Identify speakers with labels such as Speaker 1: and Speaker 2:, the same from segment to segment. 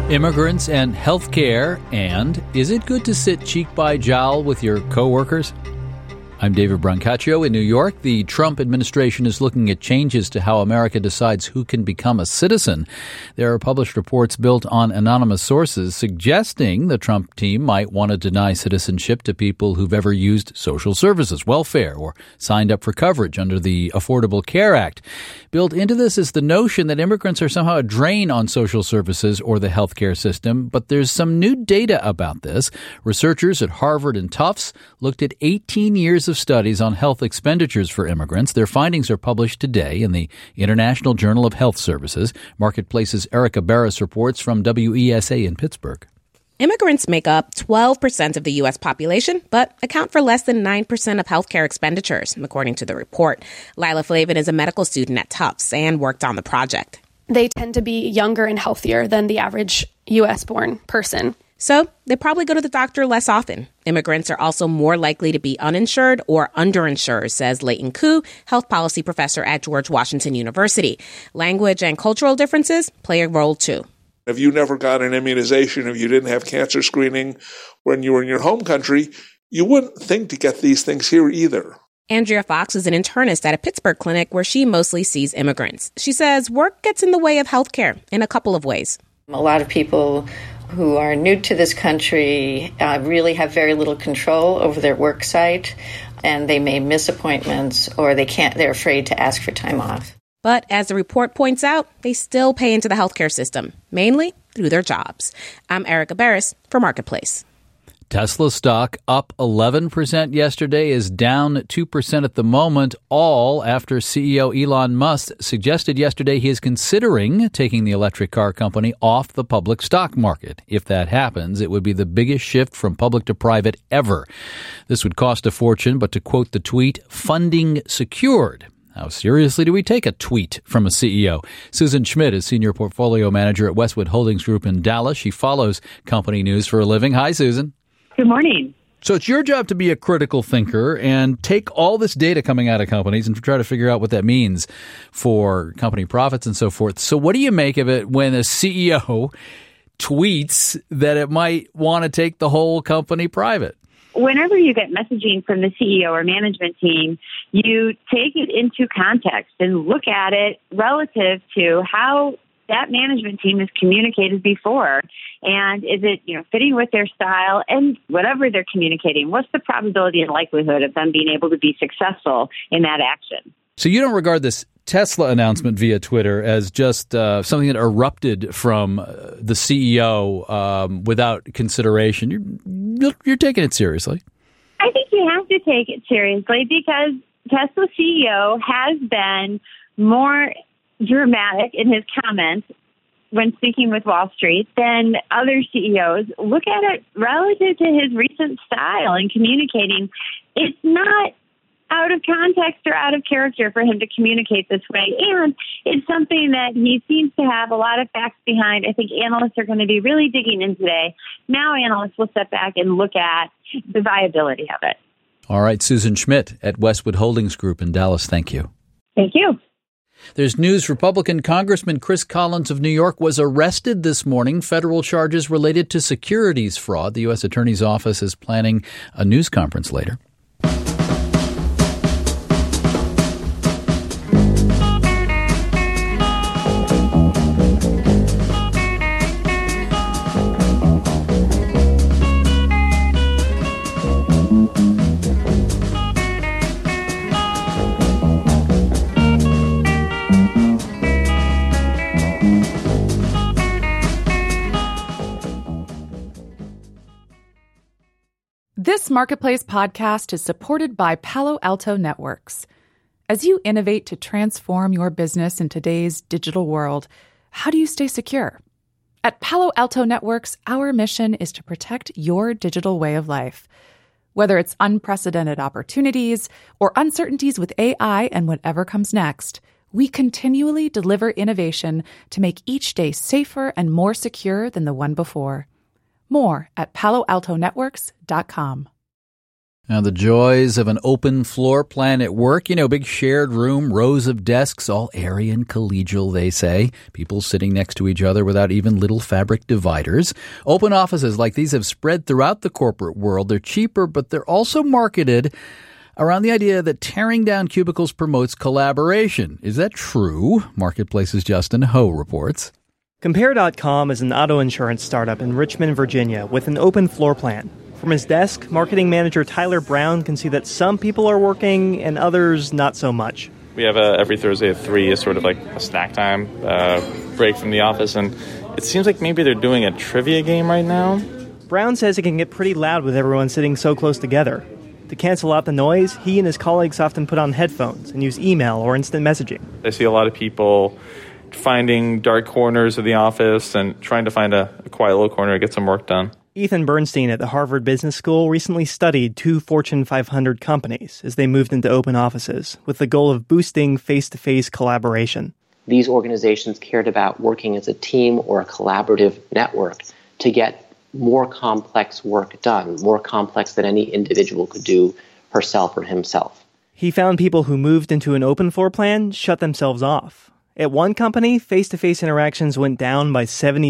Speaker 1: Immigrants and healthcare, and is it good to sit cheek by jowl with your coworkers? I'm David Brancaccio in New York. The Trump administration is looking at changes to how America decides who can become a citizen. There are published reports built on anonymous sources suggesting the Trump team might want to deny citizenship to people who've ever used social services, welfare, or signed up for coverage under the Affordable Care Act. Built into this is the notion that immigrants are somehow a drain on social services or the healthcare system, but there's some new data about this. Researchers at Harvard and Tufts looked at 18 years of studies on health expenditures for immigrants. Their findings are published today in the International Journal of Health Services. Marketplace's Erica Barris reports from WESA in Pittsburgh.
Speaker 2: Immigrants make up 12% of the U.S. population, but account for less than 9% of healthcare expenditures, according to the report. Lila Flavin is a medical student at Tufts and worked on the project.
Speaker 3: They tend to be younger and healthier than the average U.S.-born person.
Speaker 2: So they probably go to the doctor less often. Immigrants are also more likely to be uninsured or underinsured, says Leighton Koo, health policy professor at George Washington University. Language and cultural differences play a role, too.
Speaker 4: If you never got an immunization, if you didn't have cancer screening when you were in your home country, you wouldn't think to get these things here either.
Speaker 2: Andrea Fox is an internist at a Pittsburgh clinic where she mostly sees immigrants. She says work gets in the way of health care in a couple of ways.
Speaker 5: A lot of people who are new to this country really have very little control over their work site, and they may miss appointments or they're afraid to ask for time off.
Speaker 2: But as the report points out, they still pay into the healthcare system, mainly through their jobs. I'm Erica Barris for Marketplace.
Speaker 1: Tesla stock up 11% yesterday, is down 2% at the moment, all after CEO Elon Musk suggested yesterday he is considering taking the electric car company off the public stock market. If that happens, it would be the biggest shift from public to private ever. This would cost a fortune, but to quote the tweet, funding secured. How seriously do we take a tweet from a CEO? Susan Schmidt is Senior Portfolio Manager at Westwood Holdings Group in Dallas. She follows company news for a living. Hi, Susan.
Speaker 6: Good morning.
Speaker 1: So it's your job to be a critical thinker and take all this data coming out of companies and try to figure out what that means for company profits and so forth. So what do you make of it when a CEO tweets that it might want to take the whole company private?
Speaker 6: Whenever you get messaging from the CEO or management team, you take it into context and look at it relative to how that management team has communicated before. And is it, fitting with their style and whatever they're communicating? What's the probability and likelihood of them being able to be successful in that action?
Speaker 1: So you don't regard this Tesla announcement via Twitter as just something that erupted from the CEO without consideration. You're taking it seriously.
Speaker 6: I think you have to take it seriously because Tesla CEO has been more dramatic in his comments when speaking with Wall Street than other CEOs. Look at it relative to his recent style in communicating. It's not out of context or out of character for him to communicate this way. And it's something that he seems to have a lot of facts behind. I think analysts are going to be really digging in today. Now analysts will step back and look at the viability of it.
Speaker 1: All right, Susan Schmidt at Westwood Holdings Group in Dallas. Thank you.
Speaker 6: Thank you.
Speaker 1: There's news. Republican Congressman Chris Collins of New York was arrested this morning. Federal charges related to securities fraud. The U.S. Attorney's Office is planning a news conference later.
Speaker 7: This Marketplace podcast is supported by Palo Alto Networks. As you innovate to transform your business in today's digital world, how do you stay secure? At Palo Alto Networks, our mission is to protect your digital way of life. Whether it's unprecedented opportunities or uncertainties with AI and whatever comes next, we continually deliver innovation to make each day safer and more secure than the one before. More at paloaltonetworks.com.
Speaker 1: Now, the joys of an open floor plan at work, big shared room, rows of desks, all airy and collegial, they say. People sitting next to each other without even little fabric dividers. Open offices like these have spread throughout the corporate world. They're cheaper, but they're also marketed around the idea that tearing down cubicles promotes collaboration. Is that true? Marketplace's Justin Ho reports.
Speaker 8: Compare.com is an auto insurance startup in Richmond, Virginia, with an open floor plan. From his desk, marketing manager Tyler Brown can see that some people are working and others not so much.
Speaker 9: We have every Thursday at 3 is sort of like a snack time break from the office, and it seems like maybe they're doing a trivia game right now.
Speaker 8: Brown says it can get pretty loud with everyone sitting so close together. To cancel out the noise, he and his colleagues often put on headphones and use email or instant messaging.
Speaker 9: I see a lot of people finding dark corners of the office and trying to find a quiet little corner to get some work done.
Speaker 8: Ethan Bernstein at the Harvard Business School recently studied 2 Fortune 500 companies as they moved into open offices with the goal of boosting face-to-face collaboration.
Speaker 10: These organizations cared about working as a team or a collaborative network to get more complex work done, more complex than any individual could do herself or himself.
Speaker 8: He found people who moved into an open floor plan shut themselves off. At one company, face-to-face interactions went down by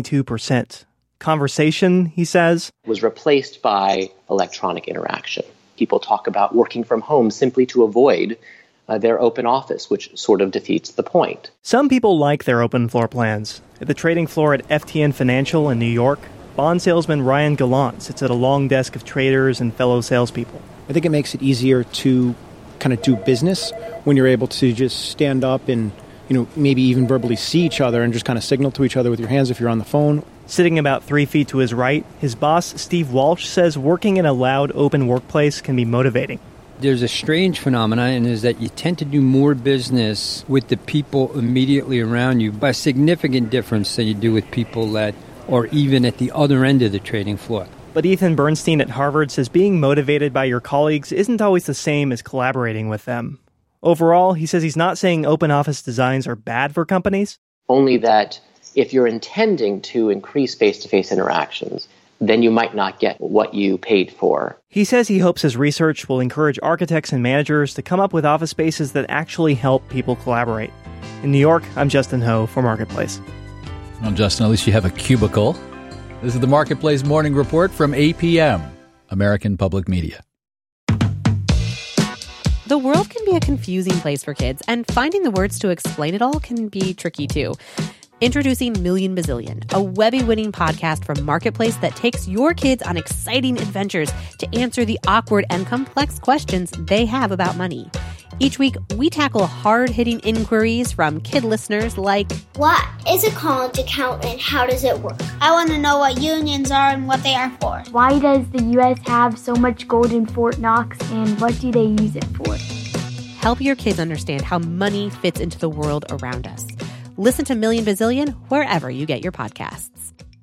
Speaker 8: 72%. Conversation, he says,
Speaker 10: was replaced by electronic interaction. People talk about working from home simply to avoid their open office, which sort of defeats the point.
Speaker 8: Some people like their open floor plans. At the trading floor at FTN Financial in New York, bond salesman Ryan Gallant sits at a long desk of traders and fellow salespeople.
Speaker 11: I think it makes it easier to kind of do business when you're able to just stand up and, maybe even verbally see each other and just kind of signal to each other with your hands if you're on the phone.
Speaker 8: Sitting about 3 feet to his right, his boss, Steve Walsh, says working in a loud, open workplace can be motivating.
Speaker 12: There's a strange phenomenon, and is that you tend to do more business with the people immediately around you by a significant difference than you do with people that are even at the other end of the trading floor.
Speaker 8: But Ethan Bernstein at Harvard says being motivated by your colleagues isn't always the same as collaborating with them. Overall, he says he's not saying open office designs are bad for companies.
Speaker 10: Only that if you're intending to increase face-to-face interactions, then you might not get what you paid for.
Speaker 8: He says he hopes his research will encourage architects and managers to come up with office spaces that actually help people collaborate. In New York, I'm Justin Ho for Marketplace.
Speaker 1: Well, Justin, at least you have a cubicle. This is the Marketplace Morning Report from APM, American Public Media.
Speaker 2: The world can be a confusing place for kids, and finding the words to explain it all can be tricky too. Introducing Million Bazillion, a Webby-winning podcast from Marketplace that takes your kids on exciting adventures to answer the awkward and complex questions they have about money. Each week, we tackle hard-hitting inquiries from kid listeners like,
Speaker 13: what is a college account and how does it work? I want to know what unions are and what they are for.
Speaker 14: Why does the U.S. have so much gold in Fort Knox and what do they use it for?
Speaker 2: Help your kids understand how money fits into the world around us. Listen to Million Bazillion wherever you get your podcasts.